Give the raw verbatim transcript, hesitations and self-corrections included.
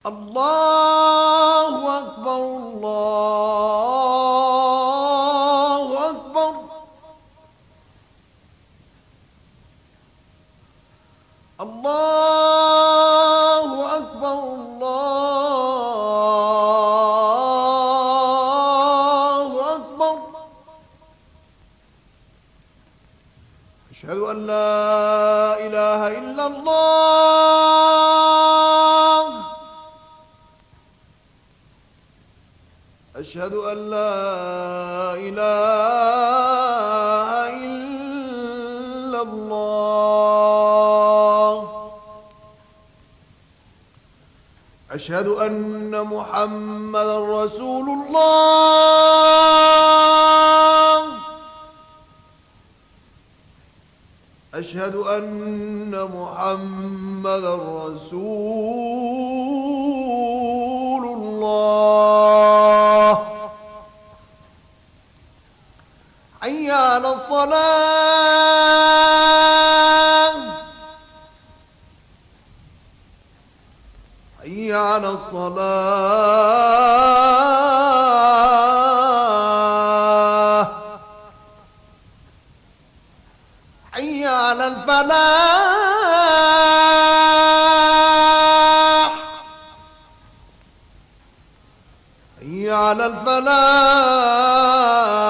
الله أكبر الله أكبر الله أكبر الله أكبر. أشهد أن لا إله إلا الله. أشهد أن لا إله إلا الله. أشهد أن محمدا رسول الله. أشهد أن محمدا رسول الله. حي على الصلاة. حي على الصلاة. حي على الفلاح. حي على الفلاح.